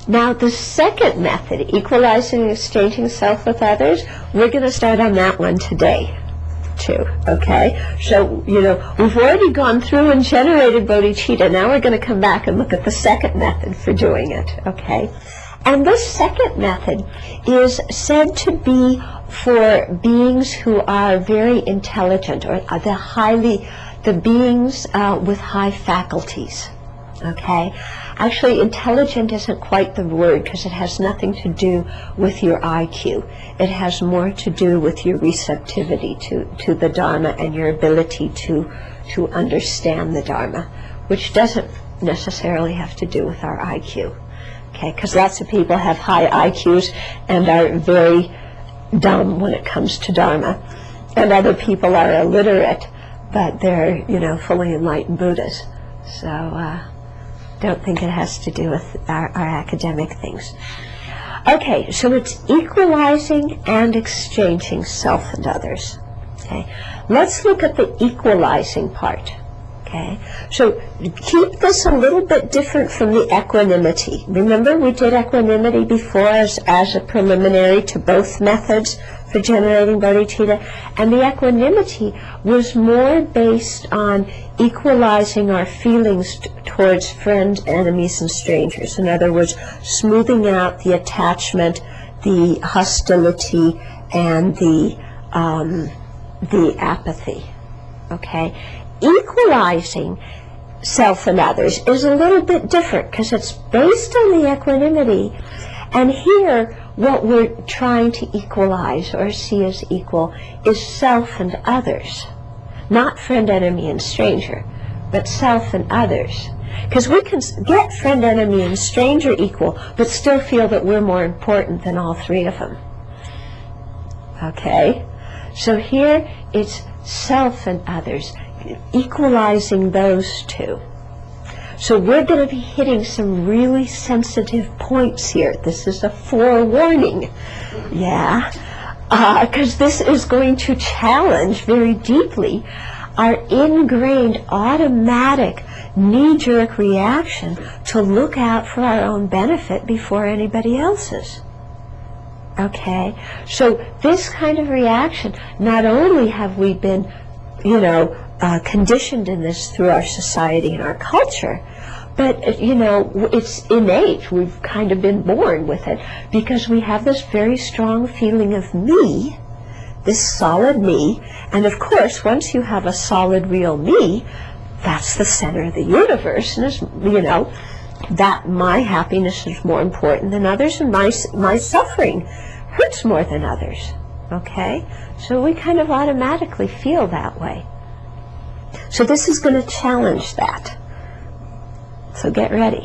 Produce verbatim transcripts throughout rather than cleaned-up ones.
Now, the second method, equalizing and exchanging self with others, we're going to start on that one today, too, okay? So, you know, we've already gone through and generated bodhicitta. Now we're going to come back and look at the second method for doing it, okay? And this second method is said to be for beings who are very intelligent, or the highly, the beings uh, with high faculties, okay? Actually, intelligent isn't quite the word, because it has nothing to do with your I Q. It has more to do with your receptivity to, to the Dharma and your ability to, to understand the Dharma, which doesn't necessarily have to do with our I Q. Okay, because lots of people have high I Qs and are very dumb when it comes to Dharma. And other people are illiterate, but they're, you know, fully enlightened Buddhas. So, uh, don't think it has to do with our, our academic things. Okay, so it's equalizing and exchanging self and others. Okay, let's look at the equalizing part. Okay, so keep this a little bit different from the equanimity. Remember, we did equanimity before as, as a preliminary to both methods for generating bodhicitta, and the equanimity was more based on equalizing our feelings t- towards friends, enemies, and strangers. In other words, smoothing out the attachment, the hostility, and the um, the apathy. Okay. Equalizing self and others is a little bit different, because it's based on the equanimity, and here what we're trying to equalize or see as equal is self and others, not friend, enemy, and stranger, but self and others. Because we can get friend, enemy, and stranger equal, but still feel that we're more important than all three of them. Okay? So here it's self and others, equalizing those two. So we're going to be hitting some really sensitive points here. This is a forewarning, yeah, because uh, this is going to challenge very deeply our ingrained automatic knee-jerk reaction to look out for our own benefit before anybody else's. Okay, so this kind of reaction, not only have we been, you know, Uh, conditioned in this through our society and our culture, but you know, it's innate. We've kind of been born with it, because we have this very strong feeling of me, this solid me, and of course once you have a solid real me, that's the center of the universe, and is, you know, that my happiness is more important than others, and my my suffering hurts more than others. Okay, so we kind of automatically feel that way. So this is going to challenge that. So get ready.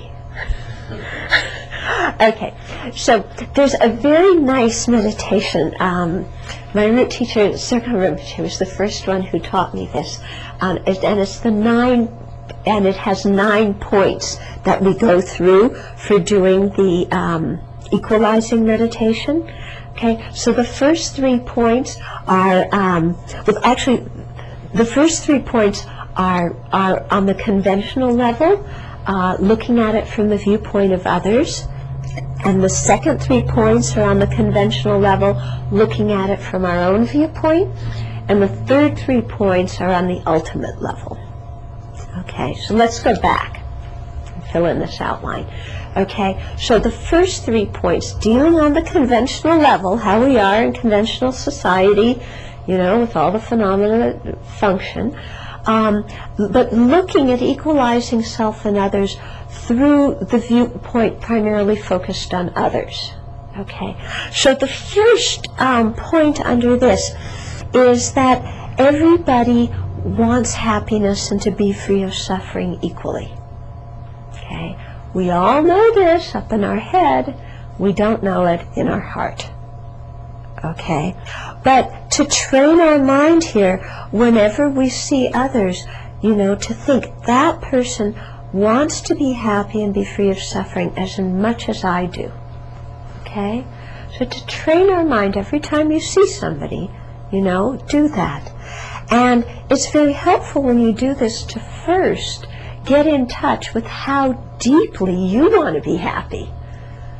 Okay, so there's a very nice meditation. Um, my root teacher, Serkan Rinpoche, was the first one who taught me this. Um, it, and it's the nine, and it has nine points that we go through for doing the um, equalizing meditation. Okay, so the first three points are, um, well, actually, the first three points are, are on the conventional level, uh, looking at it from the viewpoint of others. And the second three points are on the conventional level, looking at it from our own viewpoint. And the third three points are on the ultimate level. Okay, so let's go back and fill in this outline. Okay, so the first three points, dealing on the conventional level, how we are in conventional society, you know, with all the phenomena that function, um, but looking at equalizing self and others through the viewpoint primarily focused on others. Okay, so the first um, point under this is that everybody wants happiness and to be free of suffering equally. Okay, we all know this up in our head, we don't know it in our heart. Okay, but to train our mind here, whenever we see others, you know, to think that person wants to be happy and be free of suffering as much as I do. Okay, so to train our mind every time you see somebody, you know, do that. And it's very helpful when you do this to first get in touch with how deeply you want to be happy.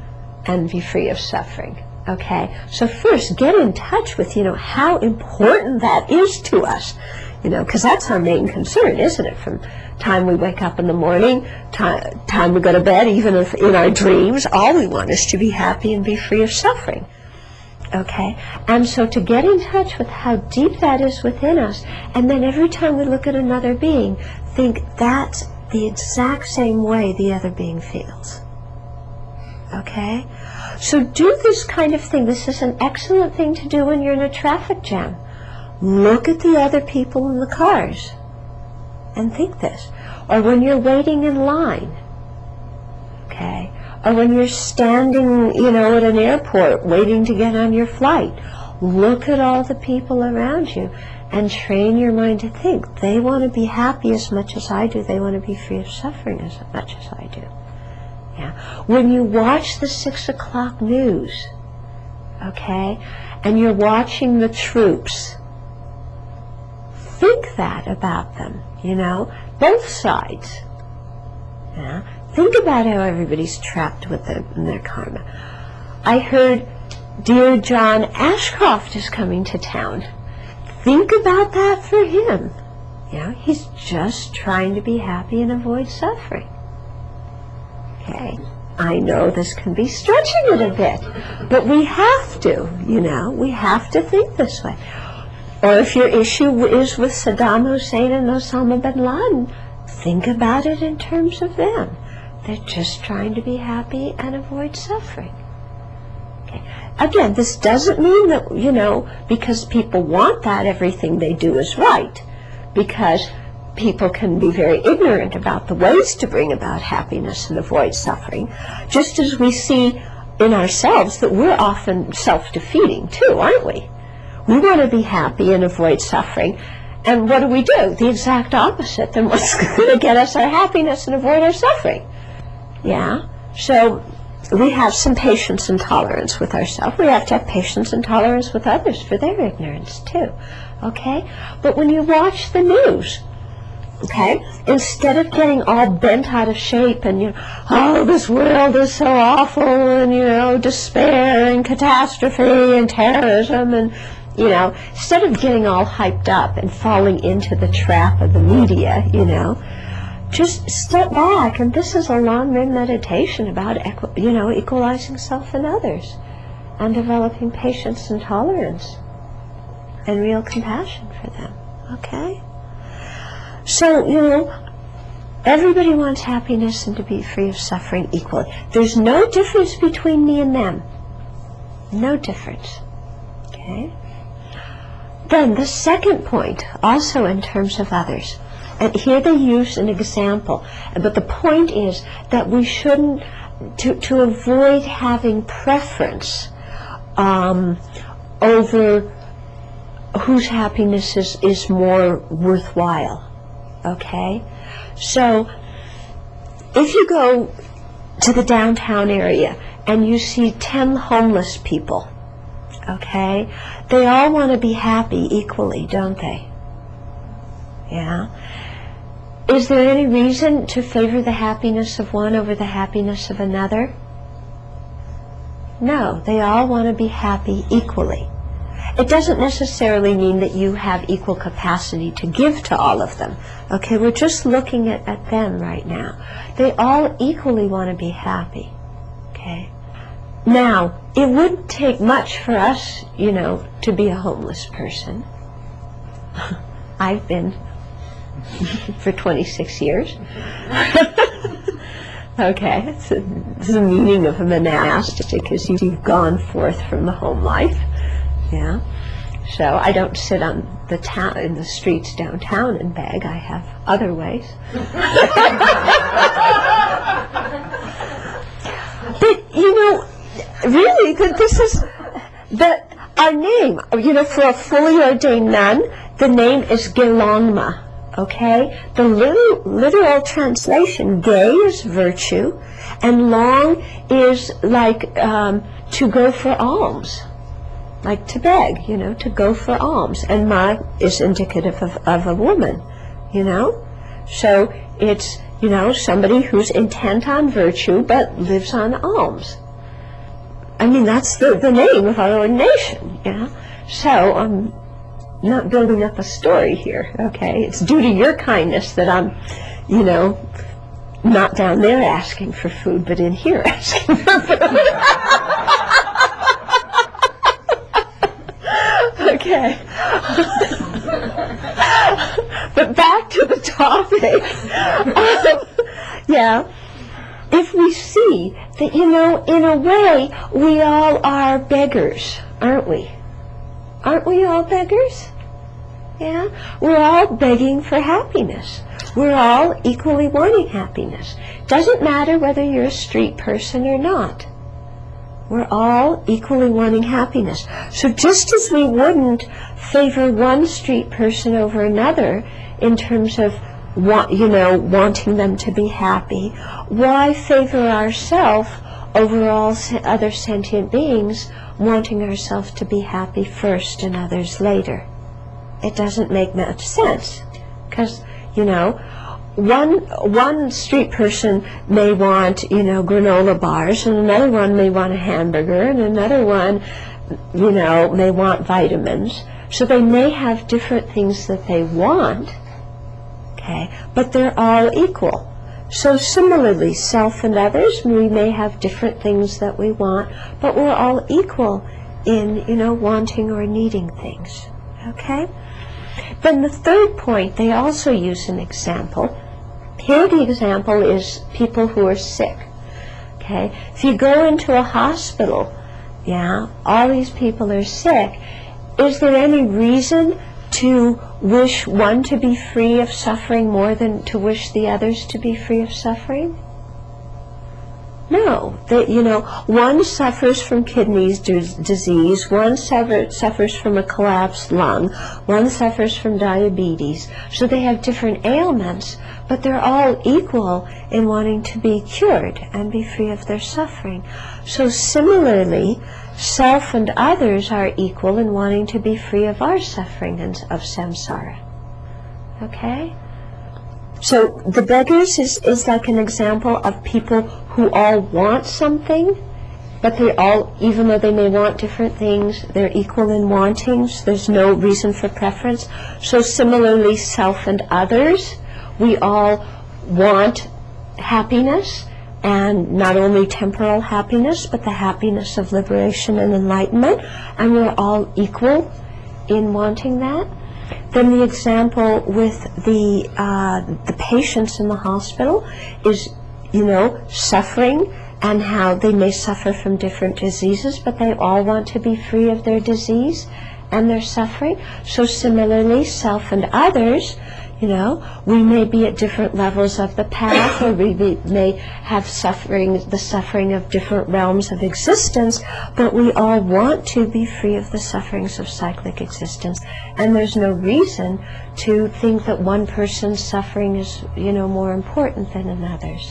and be free of suffering. Okay, so first get in touch with, you know, how important that is to us, you know, because that's our main concern, isn't it? From time we wake up in the morning, time, time we go to bed, even if in our dreams, all we want is to be happy and be free of suffering. Okay, and so to get in touch with how deep that is within us, and then every time we look at another being, think that's the exact same way the other being feels. Okay? So do this kind of thing. This is an excellent thing to do when you're in a traffic jam. Look at the other people in the cars and think this. Or when you're waiting in line. Okay? Or when you're standing, you know, at an airport waiting to get on your flight. Look at all the people around you and train your mind to think. They want to be happy as much as I do. They want to be free of suffering as much as I do. Yeah. When you watch the six o'clock news, okay, and you're watching the troops, think that about them, you know, both sides. Yeah. Think about how everybody's trapped with their, in their karma. I heard dear John Ashcroft is coming to town. Think about that for him. You know, he's just trying to be happy and avoid suffering. Okay, I know this can be stretching it a bit, but we have to, you know, we have to think this way. Or if your issue is with Saddam Hussein and Osama bin Laden, think about it in terms of them. They're just trying to be happy and avoid suffering. Okay. Again, this doesn't mean that, you know, because people want that, everything they do is right. Because people can be very ignorant about the ways to bring about happiness and avoid suffering, just as we see in ourselves that we're often self-defeating too, aren't we? We want to be happy and avoid suffering, and what do we do? The exact opposite than what's going to get us our happiness and avoid our suffering. Yeah? So we have some patience and tolerance with ourselves. We have to have patience and tolerance with others for their ignorance too. Okay? But when you watch the news, okay, instead of getting all bent out of shape and, you know, oh, this world is so awful, and, you know, despair and catastrophe and terrorism, and, you know, instead of getting all hyped up and falling into the trap of the media, you know, just step back, and this is a long-run meditation about, equi- you know, equalizing self and others, and developing patience and tolerance, and real compassion for them, okay? So, you know, everybody wants happiness and to be free of suffering equally. There's no difference between me and them. No difference. Okay? Then the second point, also in terms of others, and here they use an example, but the point is that we shouldn't, to, to avoid having preference um, over whose happiness is, is more worthwhile. Okay, so if you go to the downtown area and you see ten homeless people, okay, they all want to be happy equally, don't they? Yeah. Is there any reason to favor the happiness of one over the happiness of another? No, they all want to be happy equally. It doesn't necessarily mean that you have equal capacity to give to all of them. Okay, we're just looking at, at them right now. They all equally want to be happy. Okay. Now, it wouldn't take much for us, you know, to be a homeless person. I've been for twenty-six years. Okay, it's, a, it's the meaning of a monastic, is you've gone forth from the home life. Yeah, so I don't sit on the town in the streets downtown and beg. I have other ways. But you know, really, that this is that our name. You know, for a fully ordained nun, the name is Gelongma. Okay, the little, literal translation, Ge is virtue, and Long is like um, to go for alms. Like to beg, you know, to go for alms. And Ma is indicative of, of a woman, you know. So it's, you know, somebody who's intent on virtue but lives on alms. I mean, that's the, the name of our ordination, yeah? So I'm not building up a story here, okay? It's due to your kindness that I'm, you know, not down there asking for food, but in here asking for food. Okay. But back to the topic. Um, yeah. If we see that, you know, in a way, we all are beggars, aren't we? Aren't we all beggars? Yeah? We're all begging for happiness. We're all equally wanting happiness. Doesn't matter whether you're a street person or not. We're all equally wanting happiness. So just as we wouldn't favor one street person over another in terms of, want, you know, wanting them to be happy, why favor ourselves over all other sentient beings, wanting ourselves to be happy first and others later? It doesn't make much sense, because, you know, one one street person may want, you know, granola bars, and another one may want a hamburger, and another one, you know, may want vitamins. So they may have different things that they want, okay, but they're all equal. So similarly, self and others, we may have different things that we want, but we're all equal in, you know, wanting or needing things, okay? Then the third point, they also use an example. Here the example is people who are sick, okay? If you go into a hospital, yeah, all these people are sick, is there any reason to wish one to be free of suffering more than to wish the others to be free of suffering? No. They, you know, one suffers from kidney disease, one suffer, suffers from a collapsed lung, one suffers from diabetes. So they have different ailments, but they're all equal in wanting to be cured and be free of their suffering. So similarly, self and others are equal in wanting to be free of our suffering and of samsara. Okay? So the beggars is, is like an example of people who all want something, but they all, even though they may want different things, they're equal in wantings. There's no reason for preference. So similarly, self and others, we all want happiness, and not only temporal happiness, but the happiness of liberation and enlightenment, and we're all equal in wanting that. Then the example with the uh, the patients in the hospital is, you know, suffering, and how they may suffer from different diseases, but they all want to be free of their disease and their suffering. So similarly, self and others, you know, we may be at different levels of the path, or we be, may have suffering, the suffering of different realms of existence, but we all want to be free of the sufferings of cyclic existence. And there's no reason to think that one person's suffering is, you know, more important than another's.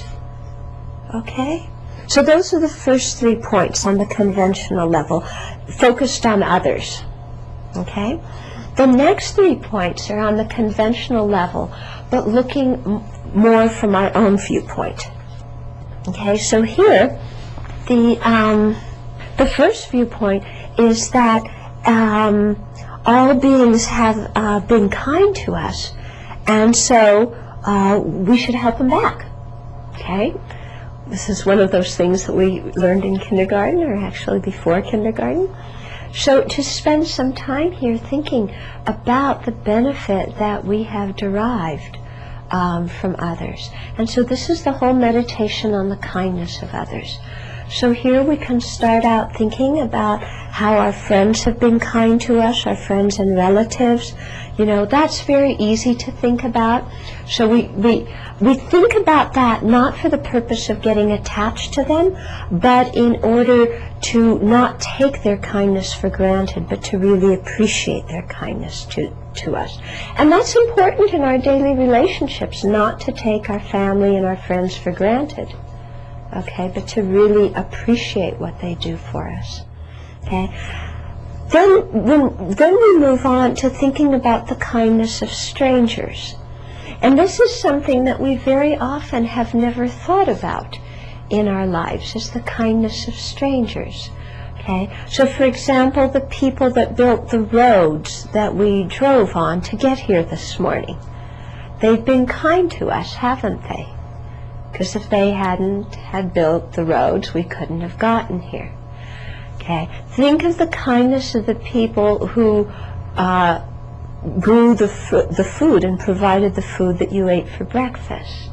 Okay? So those are the first three points on the conventional level, focused on others. Okay? The next three points are on the conventional level, but looking m more from our own viewpoint. Okay, so here, the um, the first viewpoint is that um, all beings have uh, been kind to us, and so uh, we should help them back. Okay, this is one of those things that we learned in kindergarten, or actually before kindergarten. So to spend some time here thinking about the benefit that we have derived um, from others. And so this is the whole meditation on the kindness of others. So here we can start out thinking about how our friends have been kind to us, our friends and relatives. You know, that's very easy to think about. So we, we, we think about that not for the purpose of getting attached to them, but in order to not take their kindness for granted, but to really appreciate their kindness to, to us. And that's important in our daily relationships, not to take our family and our friends for granted. Okay, but to really appreciate what they do for us. Okay, then when, then we move on to thinking about the kindness of strangers, and this is something that we very often have never thought about in our lives is the kindness of strangers. Okay? So for example, the people that built the roads that we drove on to get here this morning, they've been kind to us, haven't they? Because if they hadn't had built the roads, we couldn't have gotten here. Okay? Think of the kindness of the people who uh, grew the, f the food and provided the food that you ate for breakfast.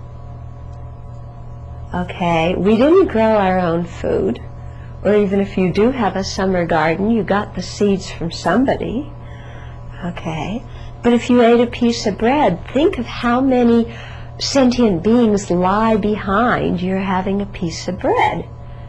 Okay? We didn't grow our own food. Or even if you do have a summer garden, you got the seeds from somebody. Okay? But if you ate a piece of bread, think of how many sentient beings lie behind your having a piece of bread.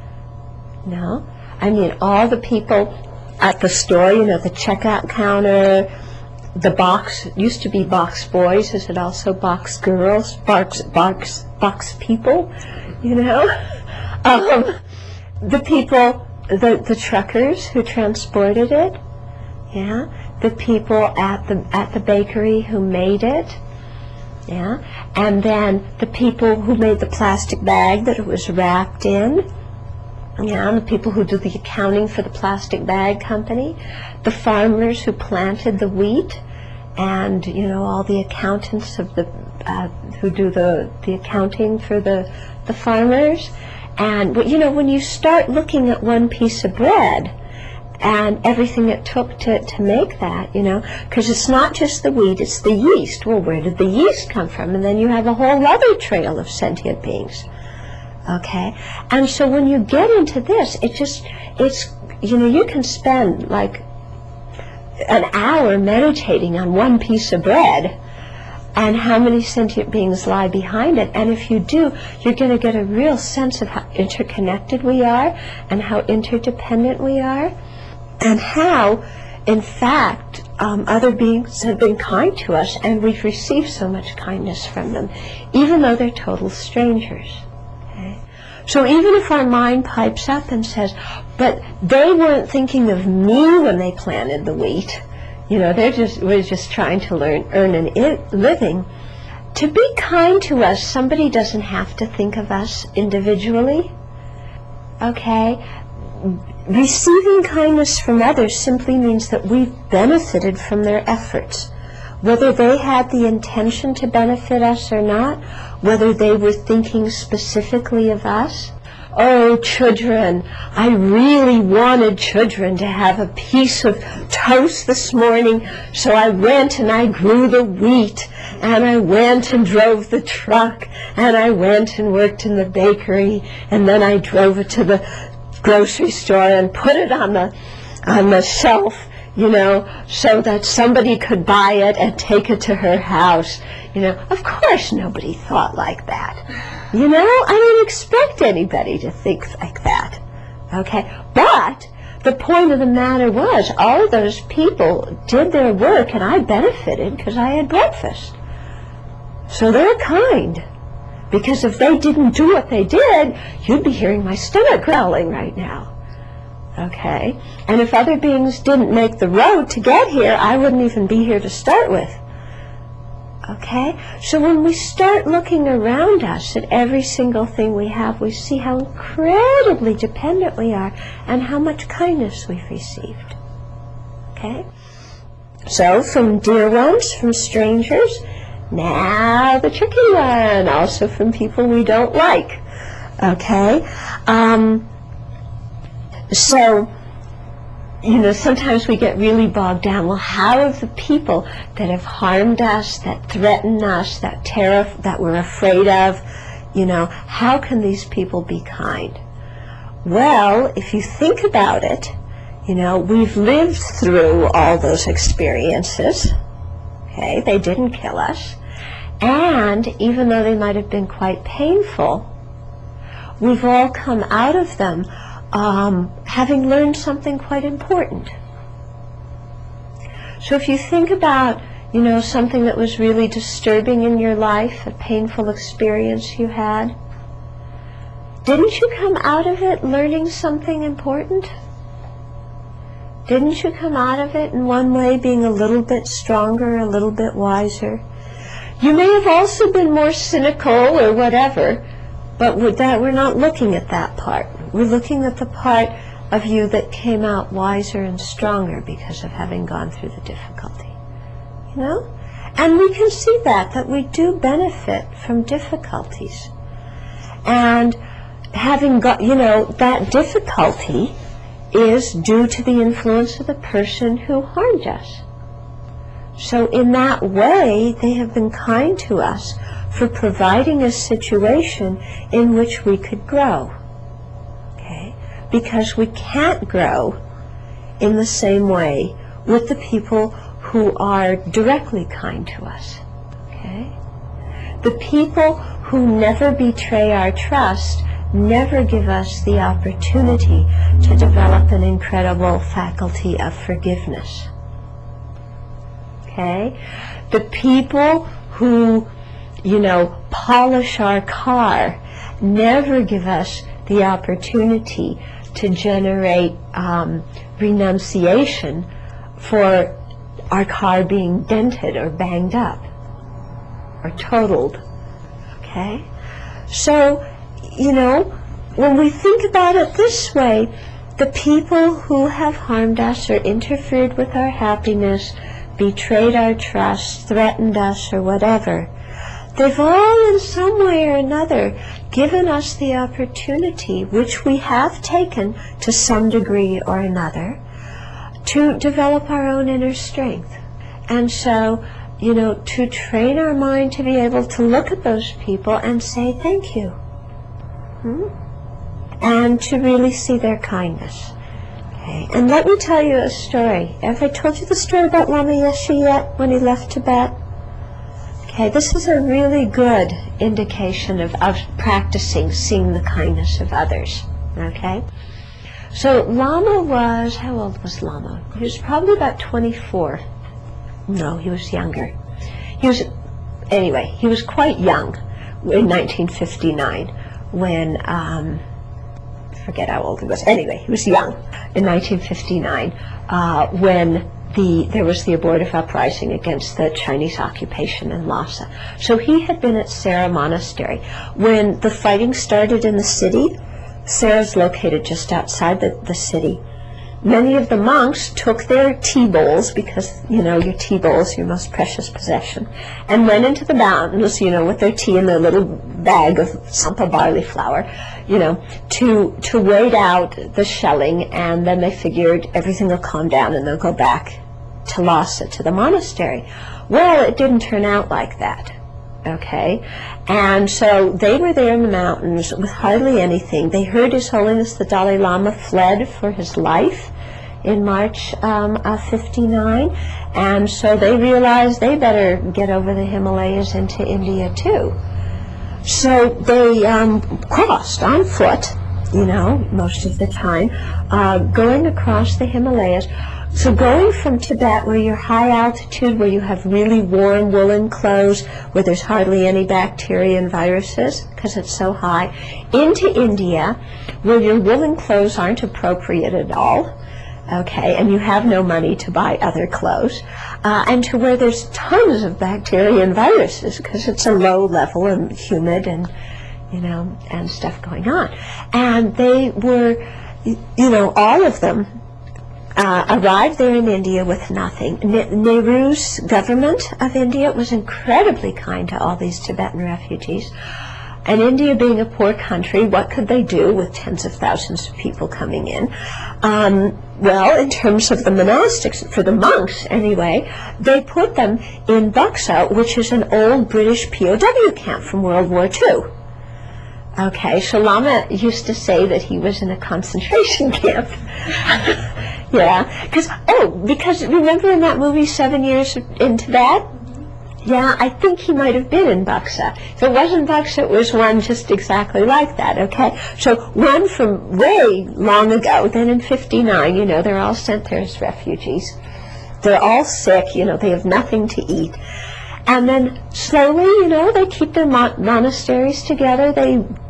No? I mean, all the people at the store, you know, the checkout counter, the box, used to be box boys, is it also box girls, box, box, box people, you know? Um, the people, the, the truckers who transported it, yeah? The people at the, at the bakery who made it, yeah? And then the people who made the plastic bag that it was wrapped in, yeah, and the people who do the accounting for the plastic bag company, the farmers who planted the wheat, and, you know, all the accountants of the, uh, who do the, the accounting for the, the farmers. And, you know, when you start looking at one piece of bread and everything it took to, to make that, you know, because it's not just the wheat, it's the yeast. Well, where did the yeast come from? And then you have a whole other trail of sentient beings. Okay? And so when you get into this, it just, it's, you know, you can spend like an hour meditating on one piece of bread and how many sentient beings lie behind it. And if you do, you're going to get a real sense of how interconnected we are and how interdependent we are, and how, in fact, um, other beings have been kind to us, and we've received so much kindness from them, even though they're total strangers. Okay? So even if our mind pipes up and says, but they weren't thinking of me when they planted the wheat, you know, they're just, we're just trying to learn, earn an I living. To be kind to us, somebody doesn't have to think of us individually. Okay? Receiving kindness from others simply means that we've benefited from their efforts. Whether they had the intention to benefit us or not, whether they were thinking specifically of us. Oh, children, I really wanted children to have a piece of toast this morning, so I went and I grew the wheat, and I went and drove the truck, and I went and worked in the bakery, and then I drove it to the grocery store and put it on the, on the shelf, you know, so that somebody could buy it and take it to her house. You know, of course nobody thought like that. You know, I don't expect anybody to think like that. Okay? But the point of the matter was, all of those people did their work, and I benefited because I had breakfast. So they're kind. Because if they didn't do what they did, you'd be hearing my stomach growling right now. Okay? And if other beings didn't make the road to get here, I wouldn't even be here to start with. Okay? So when we start looking around us at every single thing we have, we see how incredibly dependent we are and how much kindness we've received. Okay? So from dear ones, from strangers, now the tricky one, also from people we don't like. Okay? Um, so, you know, sometimes we get really bogged down. Well, how have the people that have harmed us, that threaten us, that terror, that we're afraid of, you know, how can these people be kind? Well, if you think about it, you know, we've lived through all those experiences. Okay, they didn't kill us. And even though they might have been quite painful, we've all come out of them Um, having learned something quite important. So if you think about, you know, something that was really disturbing in your life, a painful experience you had, didn't you come out of it learning something important? Didn't you come out of it in one way being a little bit stronger, a little bit wiser? You may have also been more cynical or whatever, But with that, we're not looking at that part. We're looking at the part of you that came out wiser and stronger because of having gone through the difficulty. You know? And we can see that, that we do benefit from difficulties. And having got, you know, that difficulty is due to the influence of the person who harmed us. So in that way, they have been kind to us for providing a situation in which we could grow. Okay? Because we can't grow in the same way with the people who are directly kind to us. Okay? The people who never betray our trust never give us the opportunity to develop an incredible faculty of forgiveness. Okay? The people who, you know, polish our car never give us the opportunity to generate um, renunciation for our car being dented or banged up or totaled. Okay? So, you know, when we think about it this way, the people who have harmed us or interfered with our happiness, betrayed our trust, threatened us, or whatever, they've all in some way or another given us the opportunity, which we have taken to some degree or another, to develop our own inner strength. And so, you know, to train our mind to be able to look at those people and say thank you. Hmm? And to really see their kindness. Okay. And let me tell you a story. Have I told you the story about Lama Yeshe yet, when he left Tibet? Okay, this is a really good indication of, of practicing seeing the kindness of others. Okay? So Lama was, how old was Lama? He was probably about twenty-four. No, he was younger. He was, anyway, he was quite young in nineteen fifty-nine when, um, I forget how old he was. Anyway, he was young in nineteen fifty-nine uh, when the there was the abortive uprising against the Chinese occupation in Lhasa. So he had been at Sera Monastery. When the fighting started in the city, Sera's located just outside the, the city. Many of the monks took their tea bowls, because, you know, your tea bowl is your most precious possession, and went into the mountains, you know, with their tea in their little bag of sampa barley flour, you know, to, to wait out the shelling, and then they figured everything will calm down and they'll go back to Lhasa, to the monastery. Well, it didn't turn out like that. Okay, and so they were there in the mountains with hardly anything. They heard His Holiness the Dalai Lama fled for his life in March um, of fifty-nine, and so they realized they better get over the Himalayas into India too. So they um, crossed on foot, you know, most of the time, uh, going across the Himalayas. So going from Tibet, where you're high altitude, where you have really warm woolen clothes, where there's hardly any bacteria and viruses, because it's so high, into India, where your woolen clothes aren't appropriate at all, okay, and you have no money to buy other clothes, uh, and to where there's tons of bacteria and viruses, because it's a low level and humid and, you know, and stuff going on. And they were, you know, all of them, Uh, arrived there in India with nothing. Ne Nehru's government of India was incredibly kind to all these Tibetan refugees. And India being a poor country, what could they do with tens of thousands of people coming in? Um, well, in terms of the monastics, for the monks anyway, they put them in Buxa, which is an old British P O W camp from World War Two. Okay, so Lama used to say that he was in a concentration camp. Yeah, because, oh, because remember in that movie, Seven Years in Tibet? Yeah, I think he might have been in Buxa. If it wasn't Buxa, it was one just exactly like that, okay? So one from way long ago, then in fifty-nine, you know, they're all sent there as refugees. They're all sick, you know, they have nothing to eat. And then slowly, you know, they keep their mon monasteries together. They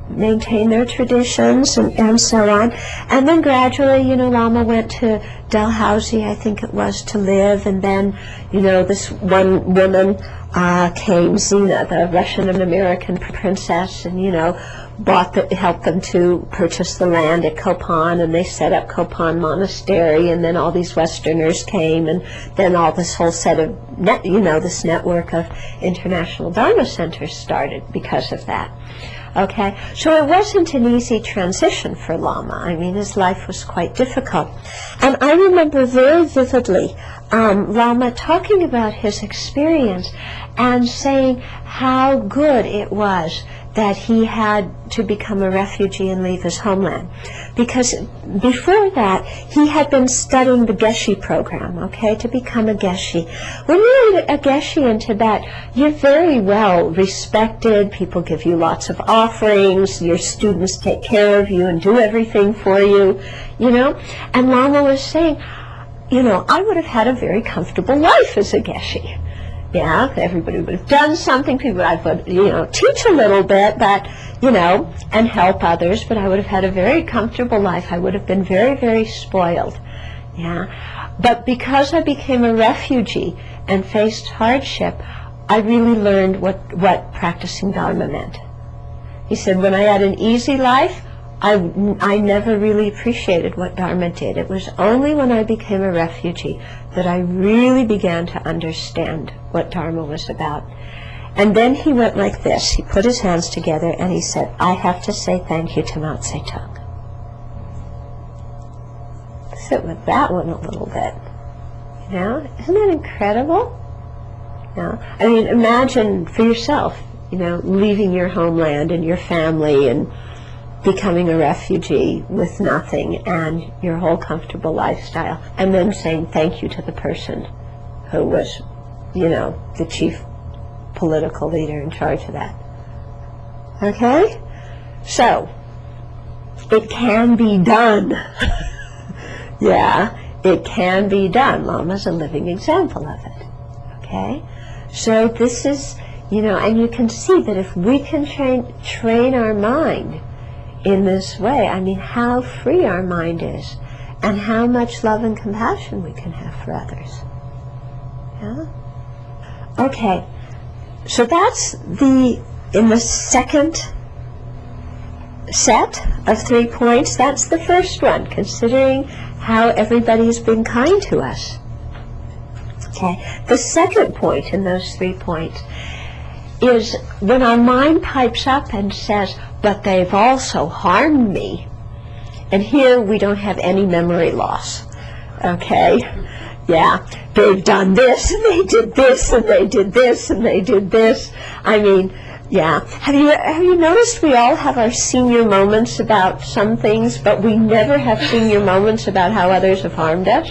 maintain their traditions and, and so on. And then gradually, you know, Lama went to Dalhousie, I think it was, to live, and then, you know, this one woman uh, came, Zina, the Russian-American princess, and, you know, bought the, helped them to purchase the land at Kopan, and they set up Kopan Monastery, and then all these Westerners came, and then all this whole set of, net, you know, this network of international Dharma centers started because of that. Okay, so it wasn't an easy transition for Lama. I mean, his life was quite difficult. And I remember very vividly um, Lama talking about his experience and saying how good it was that he had to become a refugee and leave his homeland. Because before that, he had been studying the Geshe program, okay, to become a Geshe. When you're a Geshe in Tibet, you're very well respected. People give you lots of offerings. Your students take care of you and do everything for you, you know. And Lama was saying, you know, I would have had a very comfortable life as a Geshe. Yeah, everybody would have done something. People, I would, you know, teach a little bit, but, you know, and help others. But I would have had a very comfortable life. I would have been very, very spoiled. Yeah, but because I became a refugee and faced hardship, I really learned what what practicing Dharma meant. He said, when I had an easy life, I, I never really appreciated what Dharma did. It was only when I became a refugee that I really began to understand what Dharma was about. And then he went like this. He put his hands together and he said, I have to say thank you to Mao Zedong. Sit with that one a little bit. You know, isn't that incredible? You know? I mean, imagine for yourself, you know, leaving your homeland and your family and becoming a refugee with nothing and your whole comfortable lifestyle, and then saying thank you to the person who was, you know, the chief political leader in charge of that. Okay? So, it can be done. Yeah, it can be done. Lama's a living example of it. Okay? So this is, you know, and you can see that if we can train, train our mind in this way, I mean, how free our mind is and how much love and compassion we can have for others. Yeah? Okay, so that's the, in the second set of three points, that's the first one, considering how everybody's been kind to us. Okay, the second point in those three points is when our mind pipes up and says, but they've also harmed me. And here we don't have any memory loss. Okay? Yeah, they've done this, and they did this, and they did this, and they did this. I mean, yeah. Have you, have you noticed we all have our senior moments about some things, but we never have senior moments about how others have harmed us?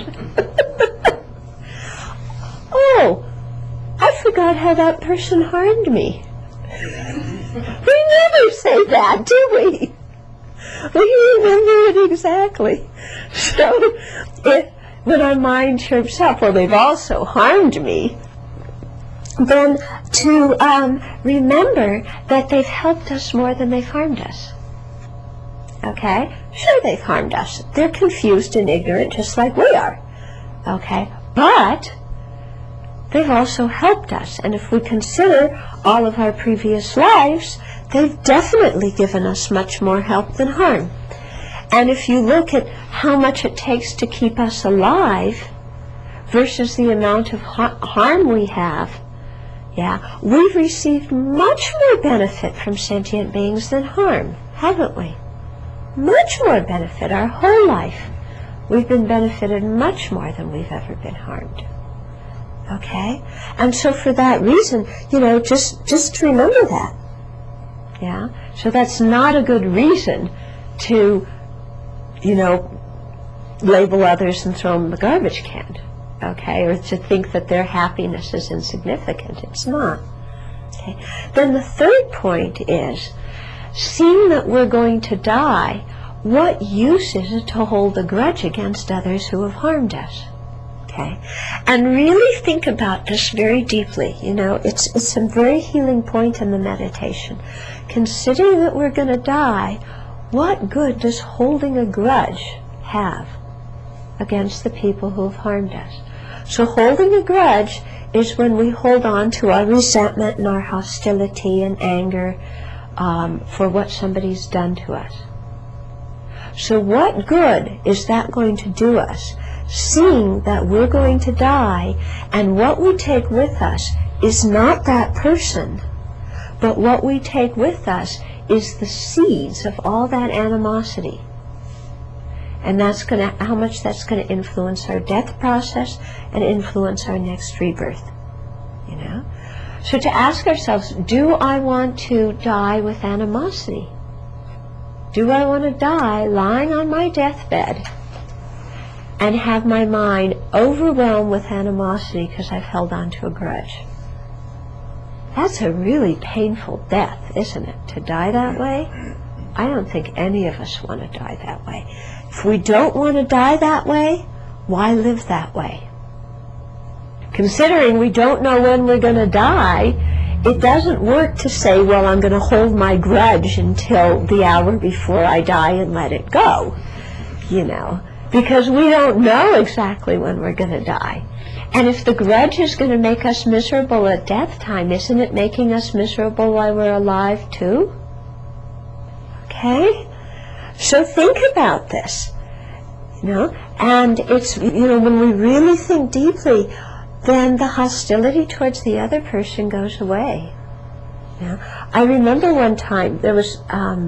Oh, I forgot how that person harmed me. We never say that, do we? We remember it exactly. So, if, when our mind chirps up, well, they've also harmed me, then to um, remember that they've helped us more than they've harmed us. Okay? Sure, they've harmed us. They're confused and ignorant just like we are. Okay? But they've also helped us. And if we consider all of our previous lives, they've definitely given us much more help than harm. And if you look at how much it takes to keep us alive versus the amount of ha harm we have, yeah, we've received much more benefit from sentient beings than harm, haven't we? Much more benefit. Our whole life, we've been benefited much more than we've ever been harmed. Okay? And so for that reason, you know, just, just remember that. Yeah? So that's not a good reason to, you know, label others and throw them in the garbage can. Okay? Or to think that their happiness is insignificant. It's not. Okay? Then the third point is, seeing that we're going to die, what use is it to hold a grudge against others who have harmed us? Okay? And really think about this very deeply. You know, it's, it's a very healing point in the meditation. Considering that we're going to die, what good does holding a grudge have against the people who have harmed us? So holding a grudge is when we hold on to our resentment and our hostility and anger um, for what somebody's done to us. So what good is that going to do us, seeing that we're going to die, and what we take with us is not that person, but what we take with us is the seeds of all that animosity. And that's going to, how much that's going to influence our death process and influence our next rebirth, you know? So to ask ourselves, do I want to die with animosity? Do I want to die lying on my deathbed and have my mind overwhelmed with animosity because I've held on to a grudge? That's a really painful death, isn't it, to die that way? I don't think any of us want to die that way. If we don't want to die that way, why live that way? Considering we don't know when we're going to die, it doesn't work to say, well, I'm going to hold my grudge until the hour before I die and let it go, you know, because we don't know exactly when we're going to die. And if the grudge is going to make us miserable at death time, isn't it making us miserable while we're alive too? Okay? So think about this, you know, and it's, you know, when we really think deeply, then the hostility towards the other person goes away. You know? I remember one time, there was, um,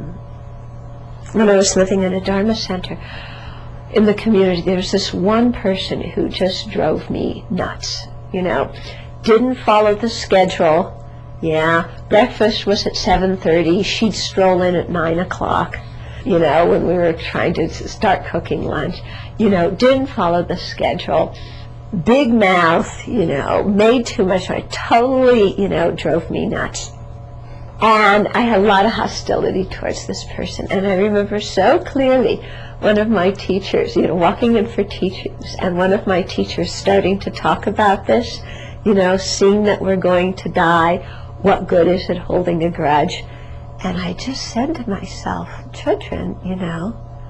when I was living in a Dharma center in the community, there was this one person who just drove me nuts, you know, didn't follow the schedule. Yeah, breakfast was at seven thirty, she'd stroll in at nine o'clock. You know, when we were trying to start cooking lunch, you know, didn't follow the schedule, big mouth, you know, made too much, I totally, you know, drove me nuts. And I had a lot of hostility towards this person. And I remember so clearly one of my teachers, you know, walking in for teachings, and one of my teachers starting to talk about this, you know, seeing that we're going to die, what good is it holding a grudge? And I just said to myself, children, you know,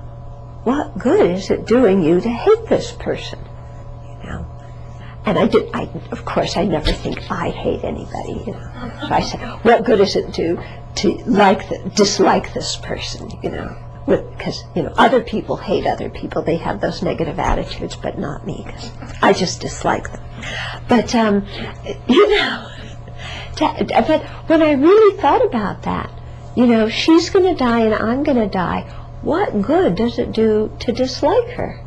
what good is it doing you to hate this person? You know, and I did. I, of course, I never think I hate anybody. You know, so I said, what good is it do to like, the, dislike this person? You know, because you know, other people hate other people. They have those negative attitudes, but not me, because I just dislike them. But um, you know, to, but when I really thought about that. You know, she's going to die and I'm going to die. What good does it do to dislike her?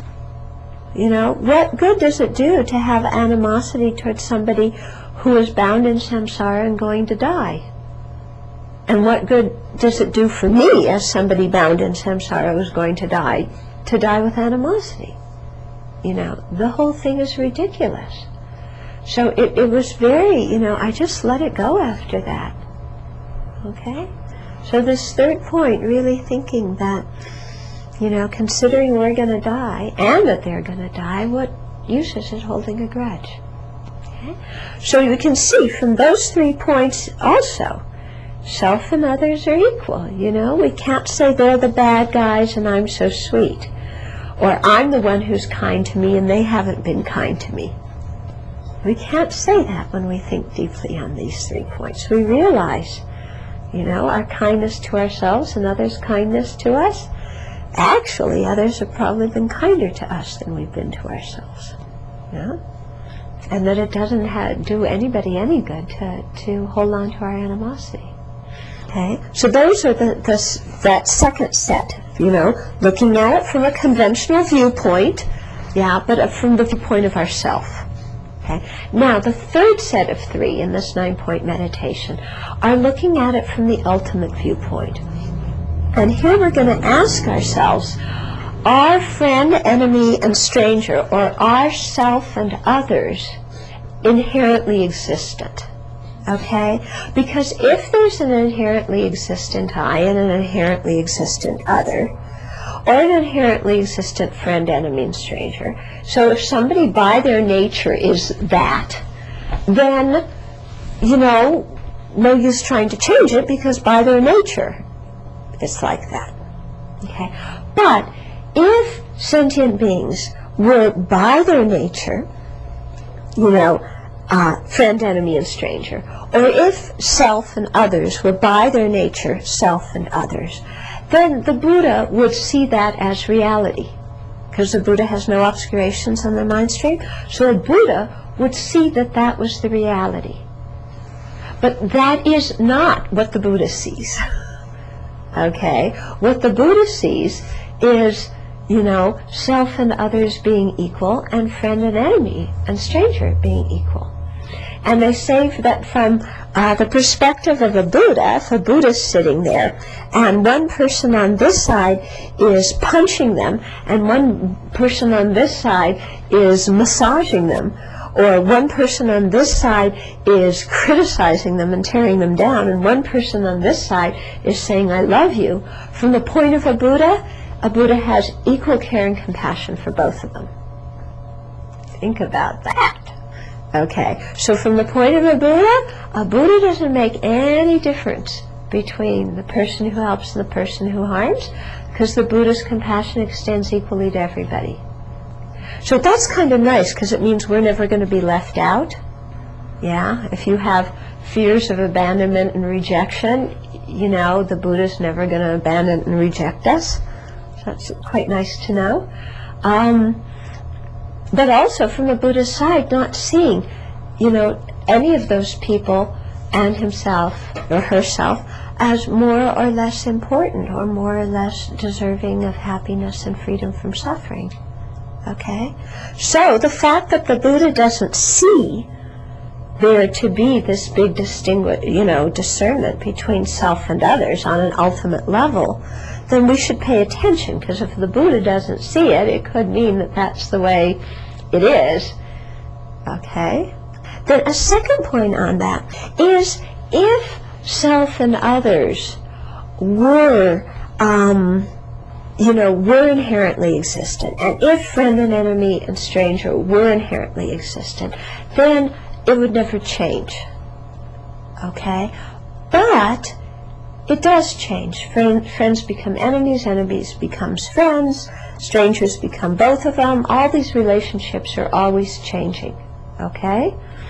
You know, what good does it do to have animosity towards somebody who is bound in samsara and going to die? And what good does it do for me as somebody bound in samsara who's going to die, to die with animosity? You know, the whole thing is ridiculous. So it, it was very, you know, I just let it go after that. Okay? So this third point, really thinking that, you know, considering we're going to die, and that they're going to die, what use is it holding a grudge? Okay? So you can see from those three points also, self and others are equal, you know? We can't say they're the bad guys and I'm so sweet. Or I'm the one who's kind to me and they haven't been kind to me. We can't say that when we think deeply on these three points. We realize, you know, our kindness to ourselves and others' kindness to us, actually others have probably been kinder to us than we've been to ourselves. You know? And that it doesn't ha- do anybody any good to, to hold on to our animosity. Okay? So those are the, the that second set, you know, looking at it from a conventional viewpoint, yeah, but from the viewpoint of ourself. Okay. Now, the third set of three in this nine-point meditation are looking at it from the ultimate viewpoint. And here we're going to ask ourselves, are friend, enemy, and stranger, or are self and others inherently existent? Okay? Because if there's an inherently existent I and an inherently existent other, or an inherently existent friend, enemy, and stranger. So if somebody by their nature is that, then, you know, no use trying to change it, because by their nature it's like that. Okay? But if sentient beings were by their nature, you know, uh, friend, enemy, and stranger, or if self and others were by their nature self and others, then the Buddha would see that as reality, because the Buddha has no obscurations on the mind stream. So the Buddha would see that that was the reality. But that is not what the Buddha sees. Okay? What the Buddha sees is, you know, self and others being equal, and friend and enemy and stranger being equal. And they say that from uh, the perspective of a Buddha, if a Buddha's sitting there, and one person on this side is punching them, and one person on this side is massaging them, or one person on this side is criticizing them and tearing them down, and one person on this side is saying, I love you, from the point of a Buddha, a Buddha has equal care and compassion for both of them. Think about that. Okay, so from the point of a Buddha, a Buddha doesn't make any difference between the person who helps and the person who harms, because the Buddha's compassion extends equally to everybody. So that's kind of nice, because it means we're never going to be left out. Yeah, if you have fears of abandonment and rejection, you know, the Buddha's never going to abandon and reject us. So that's quite nice to know. Um, but also from the Buddha's side, not seeing, you know, any of those people and himself or herself as more or less important or more or less deserving of happiness and freedom from suffering. Okay? So the fact that the Buddha doesn't see there to be this big distinguish, you know, discernment between self and others on an ultimate level, then we should pay attention, because if the Buddha doesn't see it, it could mean that that's the way it is. Okay? Then a second point on that is, if self and others were, um, you know, were inherently existent, and if friend and enemy and stranger were inherently existent, then it would never change. Okay? But it does change. Friend, friends become enemies, enemies becomes friends, strangers become both of them. All these relationships are always changing. Okay?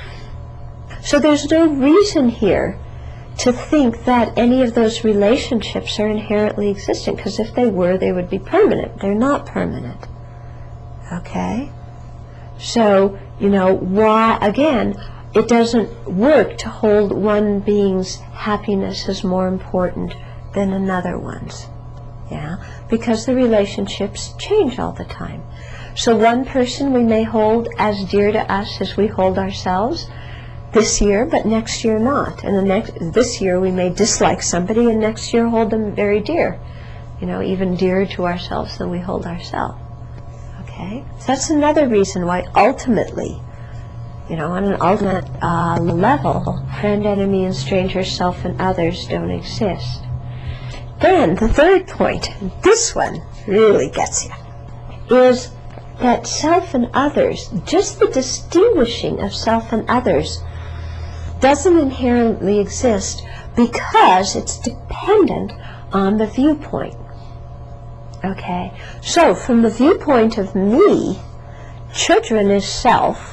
So there's no reason here to think that any of those relationships are inherently existent, because if they were, they would be permanent. They're not permanent. Okay? So, you know, why, again, it doesn't work to hold one being's happiness as more important than another one's. Yeah? Because the relationships change all the time. So one person we may hold as dear to us as we hold ourselves this year, but next year not. And the next, this year we may dislike somebody, and next year hold them very dear. You know, even dearer to ourselves than we hold ourselves. Okay? So that's another reason why ultimately, you know, on an ultimate uh, level, friend, enemy, and stranger, self, and others don't exist. Then the third point, this one really gets you, is that self and others, just the distinguishing of self and others, doesn't inherently exist because it's dependent on the viewpoint. Okay? So from the viewpoint of me, children is self,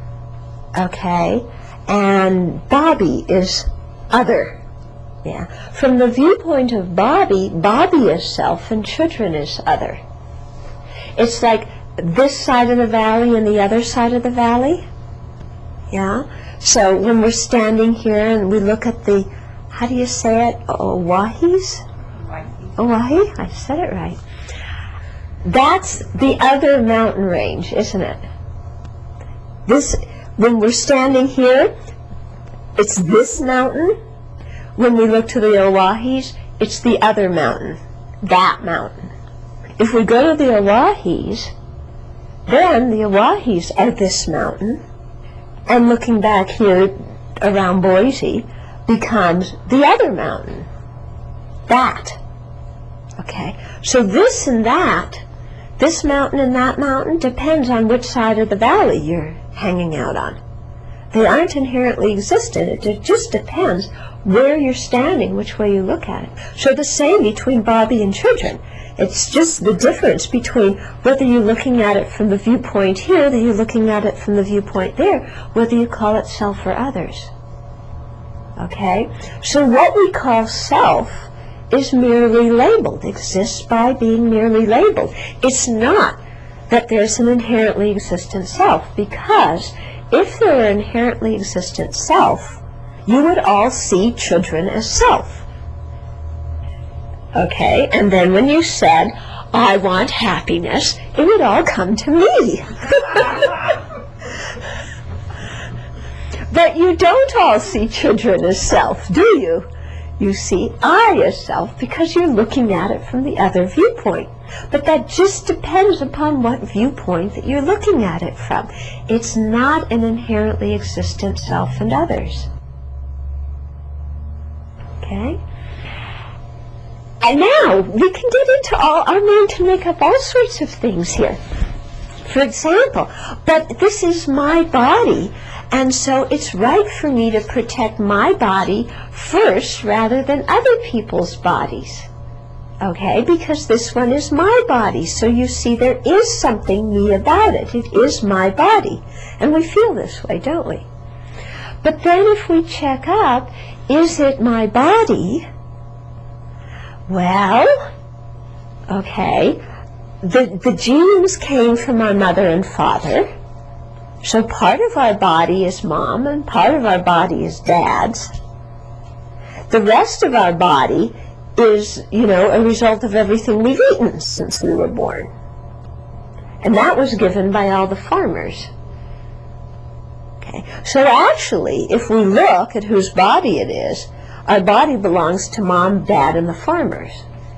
okay, and Bobby is other. Yeah. From the viewpoint of Bobby, Bobby is self and children is other. It's like this side of the valley and the other side of the valley. Yeah. So when we're standing here and we look at the, how do you say it, Owahis? Oahi? I said it right. That's the other mountain range, isn't it? This, when we're standing here, it's this mountain. When we look to the Owahis, it's the other mountain, that mountain. If we go to the Owahis, then the Owahis are this mountain, and looking back here around Boise becomes the other mountain, that. Okay, so this and that, this mountain and that mountain, depends on which side of the valley you're hanging out on. They aren't inherently existent. It just depends where you're standing, which way you look at it. So the same between Bobby and children. It's just the difference between whether you're looking at it from the viewpoint here, whether you're looking at it from the viewpoint there, whether you call it self or others. Okay? So what we call self is merely labeled, exists by being merely labeled. It's not that there's an inherently existent self, because if there were an inherently existent self, you would all see children as self. Okay, and then when you said, I want happiness, it would all come to me. But you don't all see children as self, do you? You see I as self because you're looking at it from the other viewpoint. But that just depends upon what viewpoint that you're looking at it from. It's not an inherently existent self and others. Okay? And now we can get into all, our mind can make up all sorts of things here. For example, but this is my body, and so it's right for me to protect my body first rather than other people's bodies. Okay, because this one is my body. So you see there is something me about it. It is my body. And we feel this way, don't we? But then if we check up, is it my body? Well, okay, the, the genes came from our mother and father. So part of our body is mom and part of our body is dad's. The rest of our body is, you know, a result of everything we've eaten since we were born. And that was given by all the farmers. Okay, so actually, if we look at whose body it is, our body belongs to mom, dad, and the farmers.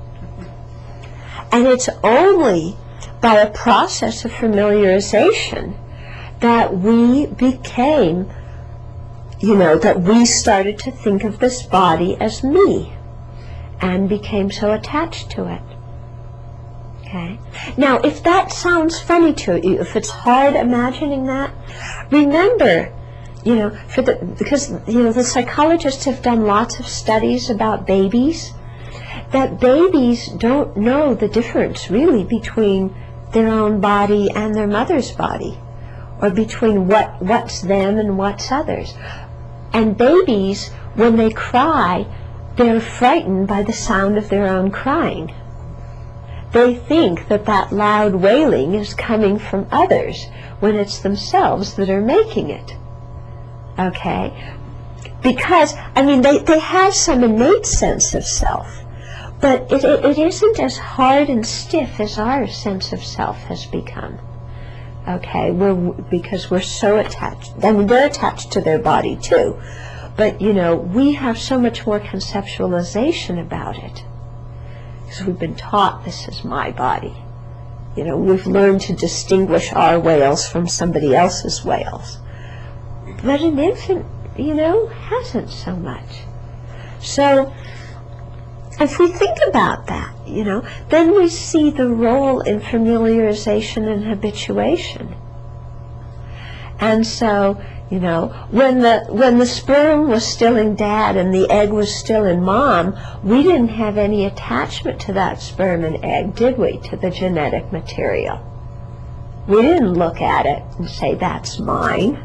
And it's only by a process of familiarization that we became, you know, that we started to think of this body as me and became so attached to it. Okay? Now, if that sounds funny to you, if it's hard imagining that, remember, you know, for the, because, you know, the psychologists have done lots of studies about babies, that babies don't know the difference really between their own body and their mother's body, or between what, what's them and what's others. And babies, when they cry, they're frightened by the sound of their own crying. They think that that loud wailing is coming from others when it's themselves that are making it. Okay? Because, I mean, they, they have some innate sense of self, but it, it, it isn't as hard and stiff as our sense of self has become. Okay, we're, because we're so attached. I mean, they're attached to their body too, but you know, we have so much more conceptualization about it because we've been taught this is my body. You know, we've learned to distinguish our whales from somebody else's whales. But an infant, you know, hasn't so much. So if we think about that, you know, then we see the role in familiarization and habituation. And so, you know, when the when the sperm was still in dad and the egg was still in mom, we didn't have any attachment to that sperm and egg, did we, to the genetic material? We didn't look at it and say, that's mine.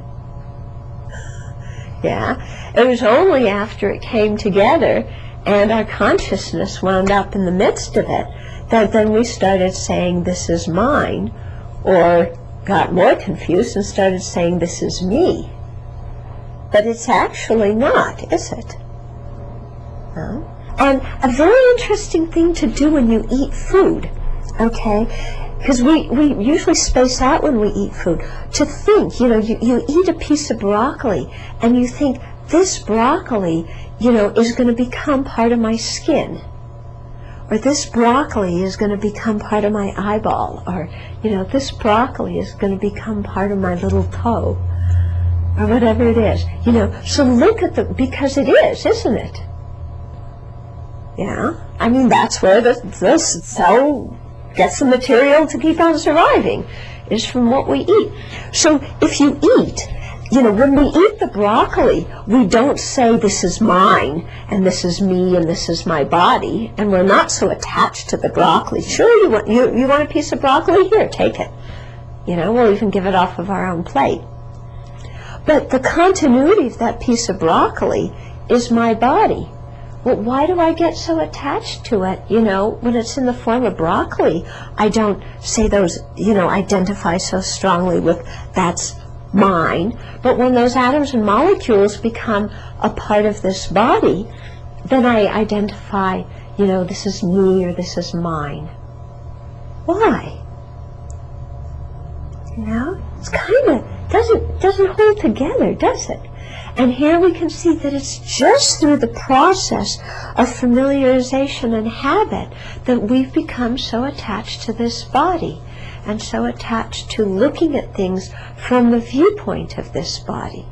Yeah, it was only after it came together and our consciousness wound up in the midst of it that then we started saying, this is mine, or got more confused and started saying, this is me. But it's actually not, is it? No? And a very interesting thing to do when you eat food, okay, because we, we usually space out when we eat food, to think, you know, you, you eat a piece of broccoli and you think, this broccoli, you know, is going to become part of my skin, or this broccoli is going to become part of my eyeball, or, you know, this broccoli is going to become part of my little toe, or whatever it is, you know. So look at the, because it is, isn't it? Yeah, I mean, that's where the, the cell gets the material to keep on surviving, is from what we eat. So if you eat, you know, when we eat the broccoli, we don't say this is mine, and this is me, and this is my body, and we're not so attached to the broccoli. Sure, you want, you, you want a piece of broccoli? Here, take it. You know, we'll even give it off of our own plate. But the continuity of that piece of broccoli is my body. Well, why do I get so attached to it? You know, when it's in the form of broccoli, I don't say those, you know, identify so strongly with that's mine. But when those atoms and molecules become a part of this body, then I identify, you know, this is me or this is mine. Why? You know, it's kind of, doesn't, doesn't hold together, does it? And here we can see that it's just through the process of familiarization and habit that we've become so attached to this body and so attached to looking at things from the viewpoint of this body.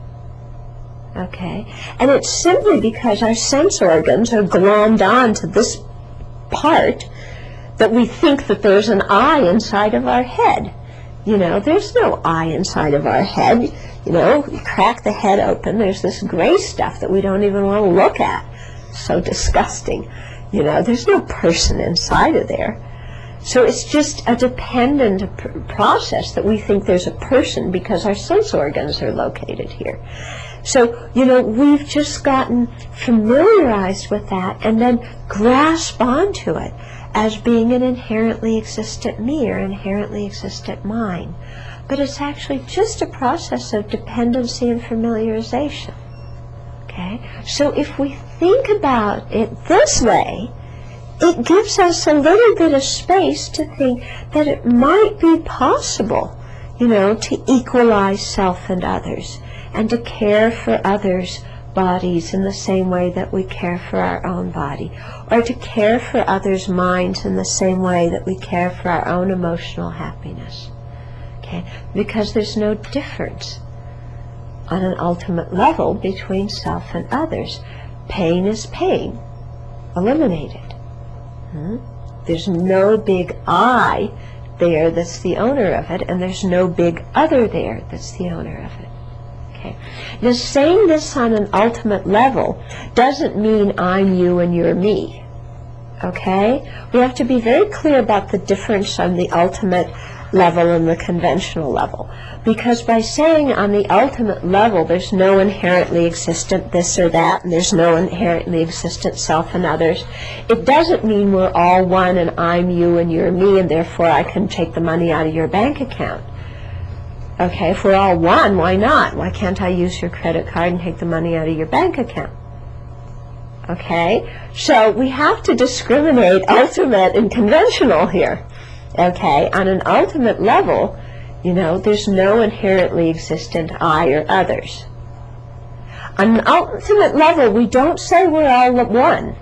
Okay? And it's simply because our sense organs are glommed on to this part that we think that there's an eye inside of our head. You know, there's no eye inside of our head. You know, you crack the head open, there's this gray stuff that we don't even want to look at. So disgusting. You know, there's no person inside of there. So it's just a dependent pr- process that we think there's a person because our sense organs are located here. So, you know, we've just gotten familiarized with that and then grasp onto it as being an inherently existent me or inherently existent mind. But it's actually just a process of dependency and familiarization. Okay? So if we think about it this way, it gives us a little bit of space to think that it might be possible, you know, to equalize self and others, and to care for others' bodies in the same way that we care for our own body, or to care for others' minds in the same way that we care for our own emotional happiness. Okay? Because there's no difference on an ultimate level between self and others. Pain is pain, eliminated. Hmm? There's no big I there that's the owner of it, and there's no big other there that's the owner of it. Okay? Now, saying this on an ultimate level doesn't mean I'm you and you're me. Okay? We have to be very clear about the difference on the ultimate level and the conventional level. Because by saying on the ultimate level there's no inherently existent this or that, and there's no inherently existent self and others, it doesn't mean we're all one and I'm you and you're me, and therefore I can take the money out of your bank account. Okay, if we're all one, why not? Why can't I use your credit card and take the money out of your bank account? Okay, so we have to discriminate ultimate and conventional here. Okay, on an ultimate level, you know, there's no inherently existent I or others. On an ultimate level, we don't say we're all one.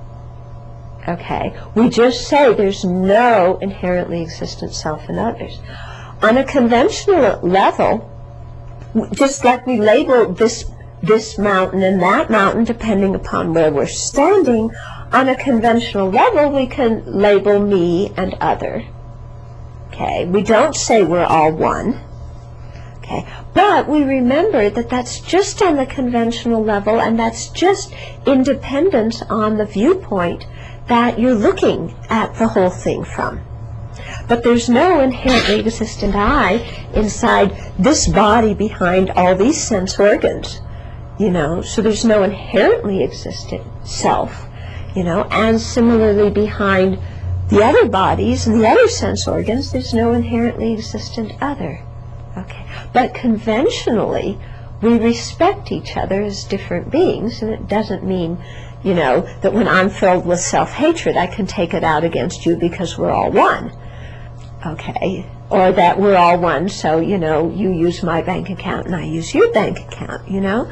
Okay, we just say there's no inherently existent self and others. On a conventional level, just like we label this this mountain and that mountain depending upon where we're standing, on a conventional level we can label me and other. Okay, we don't say we're all one. Okay, but we remember that that's just on the conventional level, and that's just independence on the viewpoint that you're looking at the whole thing from. But there's no inherently existent I inside this body behind all these sense organs, you know, so there's no inherently existent self, you know, and similarly behind the other bodies and the other sense organs, there's no inherently existent other. Okay, but conventionally, we respect each other as different beings, and it doesn't mean, you know, that when I'm filled with self-hatred, I can take it out against you because we're all one. Okay, or that we're all one, so, you know, you use my bank account and I use your bank account, you know.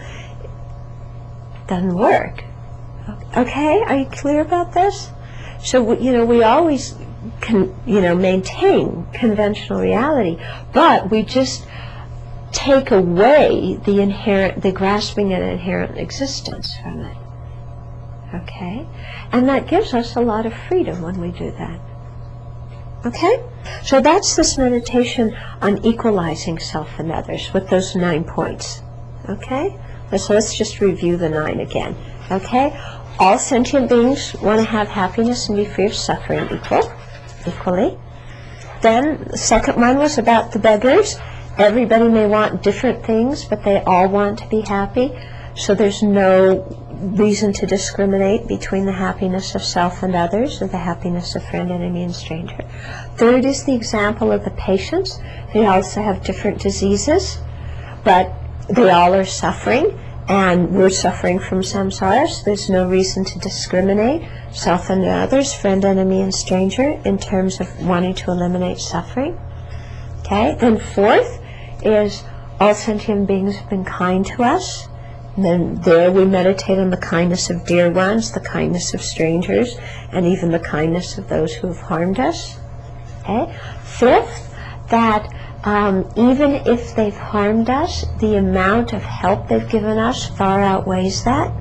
Doesn't work. Okay, are you clear about this? So, you know, we always can, you know, maintain conventional reality, but we just take away the inherent, the grasping an inherent existence from it. Okay? And that gives us a lot of freedom when we do that. Okay? So that's this meditation on equalizing self and others with those nine points. Okay? So let's just review the nine again. Okay? All sentient beings want to have happiness and be free of suffering equal, equally. Then the second one was about the beggars. Everybody may want different things, but they all want to be happy. So there's no reason to discriminate between the happiness of self and others or the happiness of friend, enemy, and stranger. Third is the example of the patients. They also have different diseases, but they all are suffering, and we're suffering from samsara, so there's no reason to discriminate self and others, friend, enemy, and stranger in terms of wanting to eliminate suffering. Okay, then fourth is all sentient beings have been kind to us. And then there we meditate on the kindness of dear ones, the kindness of strangers, and even the kindness of those who have harmed us. Okay. Fifth, that um, even if they've harmed us, the amount of help they've given us far outweighs that.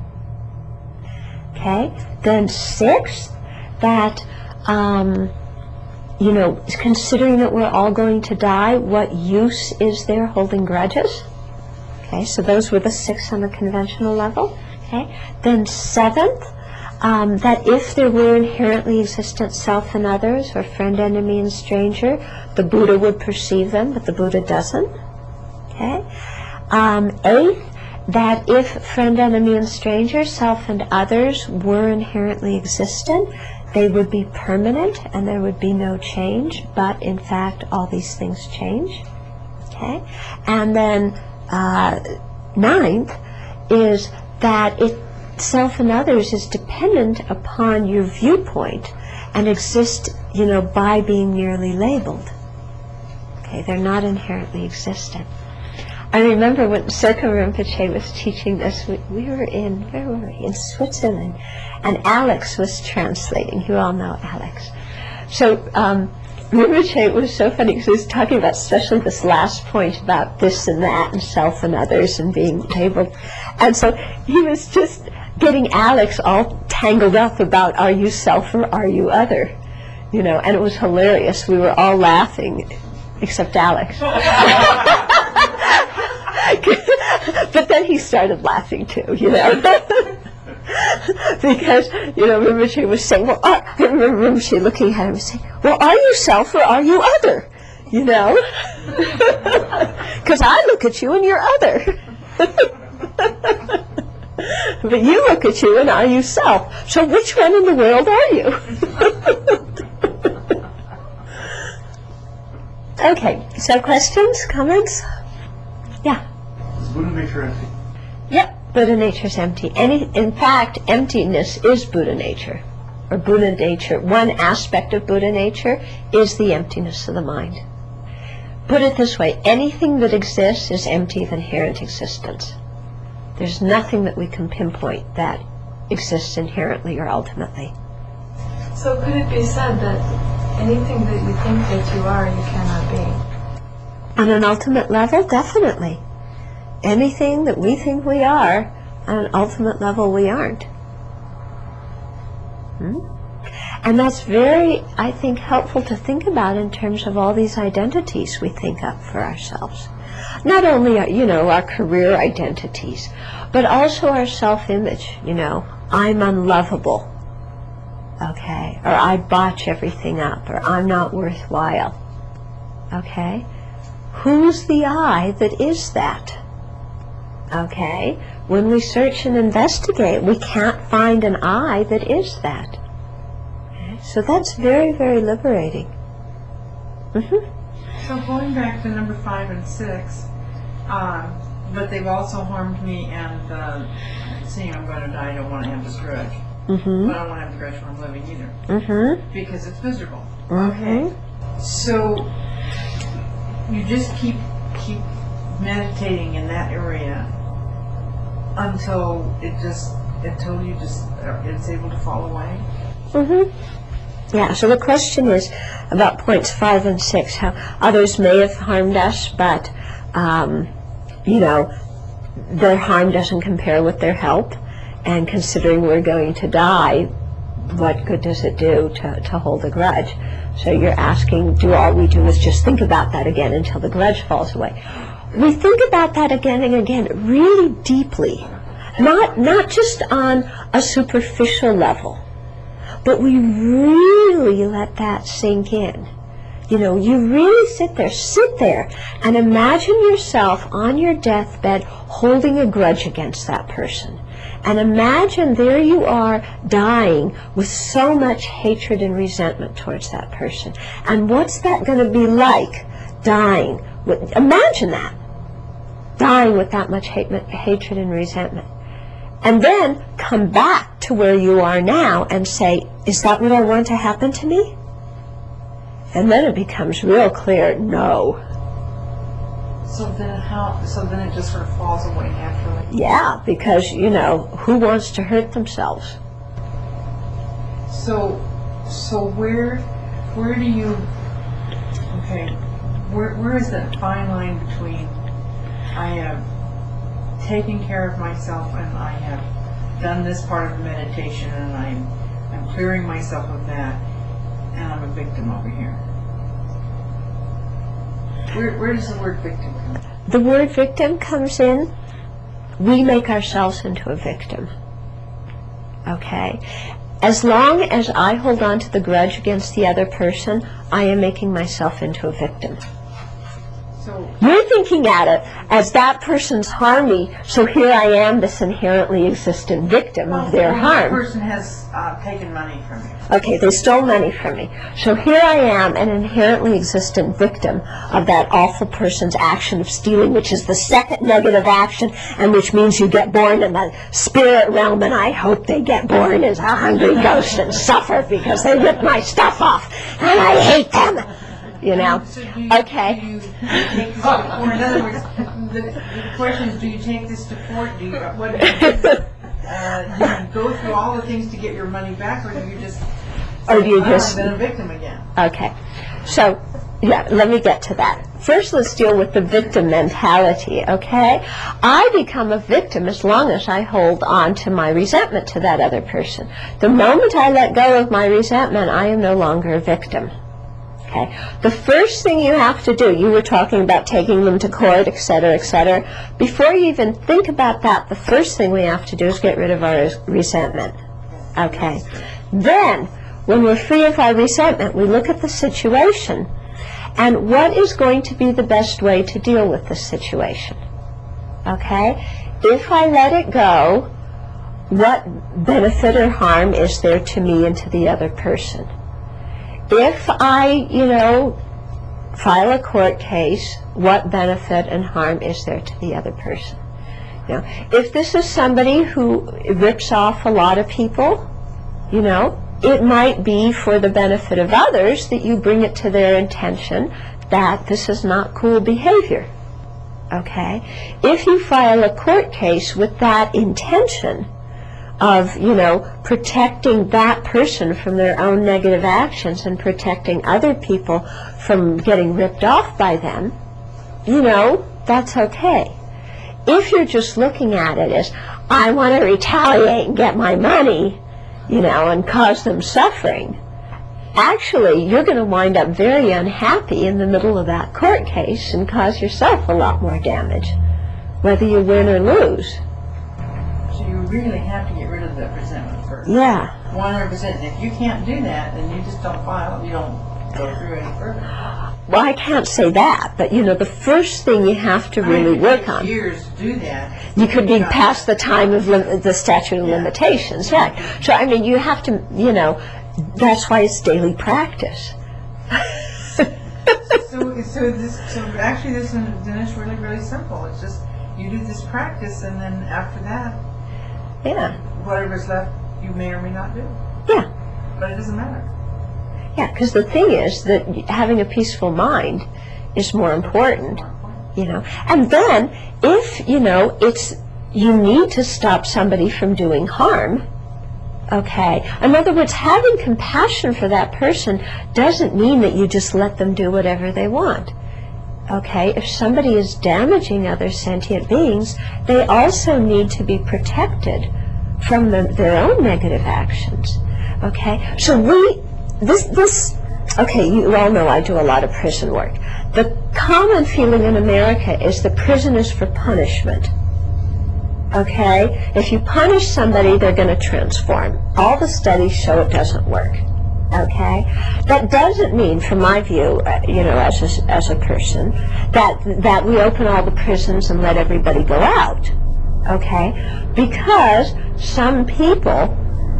Okay. Then sixth, that um, you know, considering that we're all going to die, what use is there holding grudges? Okay, so those were the six on the conventional level. Okay, then seventh, um, that if there were inherently existent self and others, or friend, enemy, and stranger, the Buddha would perceive them, but the Buddha doesn't. Okay, um, eighth, that if friend, enemy, and stranger, self and others were inherently existent, they would be permanent and there would be no change. But in fact, all these things change. Okay, and then Uh, ninth is that it, self and others is dependent upon your viewpoint and exist, you know, by being merely labeled. Okay, they're not inherently existent. I remember when Serko Rinpoche was teaching this, we, we were in, where were we? In Switzerland, and Alex was translating. You all know Alex. So, um, Rinpoche was so funny because he was talking about especially this last point about this and that and self and others and being labeled. And so he was just getting Alex all tangled up about are you self or are you other? You know, and it was hilarious. We were all laughing, except Alex. But then he started laughing too, you know. Because, you know, Rinpoche was saying, well, uh, I remember Rinpoche looking at him and saying, well, are you self or are you other? You know? Because I look at you and you're other. But you look at you and are you self? So which one in the world are you? Okay, so questions, comments? Yeah. Is Buddha nature empty? Yep. Buddha nature is empty. Any, in fact, emptiness is Buddha nature, or Buddha nature. One aspect of Buddha nature is the emptiness of the mind. Put it this way, anything that exists is empty of inherent existence. There's nothing that we can pinpoint that exists inherently or ultimately. So could it be said that anything that you think that you are, you cannot be? On an ultimate level, definitely. Anything that we think we are, on an ultimate level, we aren't. Hmm? And that's very, I think, helpful to think about in terms of all these identities we think up for ourselves. Not only, our, you know, our career identities, but also our self-image. You know, I'm unlovable, okay, or I botch everything up, or I'm not worthwhile, okay. Who's the I that is that? Okay, when we search and investigate, we can't find an I that is that. Okay? So that's very, very liberating. Mm-hmm. So going back to number five and six, um, but they've also harmed me, and uh, seeing I'm going to die, I don't want to have this grudge. Mm-hmm. But I don't want to have the grudge when I'm living either, Mm-hmm. because it's miserable. Mm-hmm. Okay, so you just keep keep meditating in that area until it just until you just uh, it's able to fall away. Mm-hmm. Yeah, so the question is about points five and six, how others may have harmed us, but um, you know, their harm doesn't compare with their help. And considering we're going to die, what good does it do to, to hold a grudge? So you're asking, do all we do is just think about that again until the grudge falls away? We think about that again and again really deeply, not, not just on a superficial level, but we really let that sink in. You know, you really sit there, sit there, and imagine yourself on your deathbed holding a grudge against that person. And imagine there you are dying with so much hatred and resentment towards that person. And what's that going to be like, dying with, imagine that, dying with that much hate, hatred and resentment. And then come back to where you are now and say, is that what I want to happen to me? And then it becomes real clear, no. So then how, so then it just sort of falls away naturally? Yeah, because, you know, who wants to hurt themselves? So, so where, where do you, okay, where, where is that fine line between I have taken care of myself and I have done this part of the meditation and I'm, I'm clearing myself of that and I'm a victim over here? Where, where does the word victim come in? The word victim comes in, we make ourselves into a victim. Okay? As long as I hold on to the grudge against the other person, I am making myself into a victim. So You're thinking at it as that person's harmed me, so here I am, this inherently existent victim of their well, harm. That person has uh, taken money from you. Okay, they stole money from me. So here I am, an inherently existent victim of that awful person's action of stealing, which is the second negative action, and which means you get born in the spirit realm, and I hope they get born as a hungry ghost and suffer because they ripped my stuff off, and I hate them. You know? So do you, Okay. Do you take this to court? In other words, the, the question is, do you take this to court? Do you, what do you do? Uh, do you go through all the things to get your money back, or do you just, Or do you oh, just... I've been a victim again? Okay. So, yeah, let me get to that. First, let's deal with the victim mentality, okay? I become a victim as long as I hold on to my resentment to that other person. The moment I let go of my resentment, I am no longer a victim. Okay. The first thing you have to do, you were talking about taking them to court, et cetera, et cetera. Before you even think about that, the first thing we have to do is get rid of our resentment. Okay. Then, when we're free of our resentment, we look at the situation and what is going to be the best way to deal with the situation. Okay? If I let it go, what benefit or harm is there to me and to the other person? If I, you know, file a court case, what benefit and harm is there to the other person? You know, if this is somebody who rips off a lot of people, you know, it might be for the benefit of others that you bring it to their attention that this is not cool behavior. Okay? If you file a court case with that intention of, you know, protecting that person from their own negative actions and protecting other people from getting ripped off by them, you know, that's okay. If you're just looking at it as, I want to retaliate and get my money, you know, and cause them suffering, actually, you're going to wind up very unhappy in the middle of that court case and cause yourself a lot more damage, whether you win or lose. So you really have to get rid of that resentment first. Yeah. one hundred percent. If you can't do that, then you just don't file, you don't go through any further. Well, I can't say that, but, you know, the first thing you have to really work on. Years to do that. You could be past the time of lim the statute of limitations, yeah. So, I mean, you have to, you know, that's why it's daily practice. so, so this, so actually, this one, then it's really, really simple. It's just you do this practice, and then after that, Yeah. whatever's left, you may or may not do. Yeah. But it doesn't matter. Yeah, because the thing is that having a peaceful mind is more important, you know. And then, if, you know, it's, you need to stop somebody from doing harm, okay. In other words, having compassion for that person doesn't mean that you just let them do whatever they want. Okay, if somebody is damaging other sentient beings, they also need to be protected from the, their own negative actions. Okay, so we, this, this, okay, you all know I do a lot of prison work. The common feeling in America is the prison is for punishment. Okay, if you punish somebody, they're going to transform. All the studies show it doesn't work. Okay, that doesn't mean, from my view, uh, you know, as a, as a person, that that we open all the prisons and let everybody go out. Okay, because some people,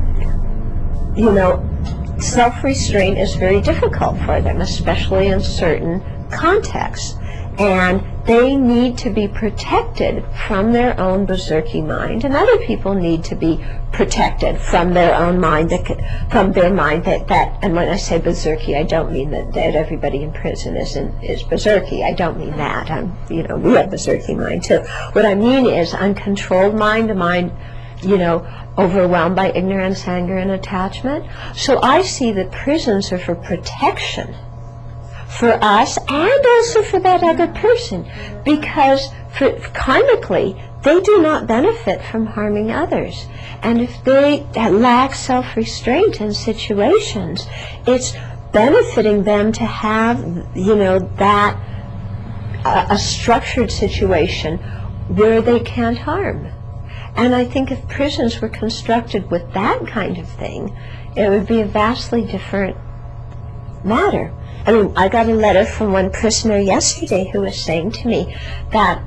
you know, self-restraint is very difficult for them, especially in certain contexts, and they need to be protected from their own berserky mind, and other people need to be protected from their own mind, that could, from their mind that, that, and when I say berserky, I don't mean that, that everybody in prison is, in, is berserky. I don't mean that. I'm, you know, we have berserky mind too. What I mean is uncontrolled mind, a mind, you know, overwhelmed by ignorance, anger, and attachment. So I see that prisons are for protection for us and also for that other person, because for, karmically they do not benefit from harming others, and if they lack self-restraint in situations, it's benefiting them to have, you know, that uh, a structured situation where they can't harm. And I think if prisons were constructed with that kind of thing, it would be a vastly different matter. I mean, I got a letter from one prisoner yesterday who was saying to me that,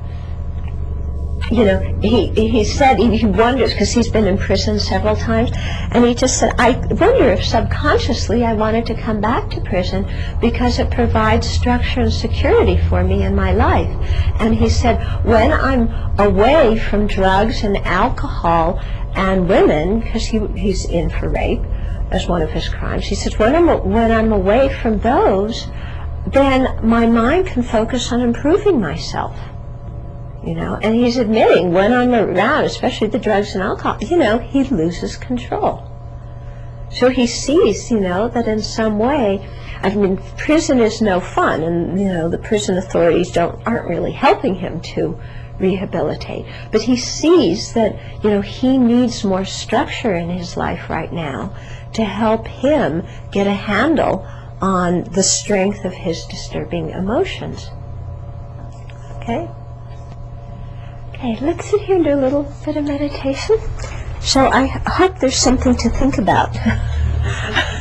you know, he, he said, he, he wonders, because he's been in prison several times, and he just said, I wonder if subconsciously I wanted to come back to prison because it provides structure and security for me in my life. And he said, when I'm away from drugs and alcohol and women, because he, he's in for rape as one of his crimes, he says, when I'm, when I'm away from those, then my mind can focus on improving myself. You know, and he's admitting when I'm around, especially the drugs and alcohol, you know, he loses control. So he sees, you know, that in some way, I mean, prison is no fun, and, you know, the prison authorities don't aren't really helping him to rehabilitate. But he sees that, you know, he needs more structure in his life right now to help him get a handle on the strength of his disturbing emotions. Okay? Okay, let's sit here and do a little bit of meditation. So I hope there's something to think about.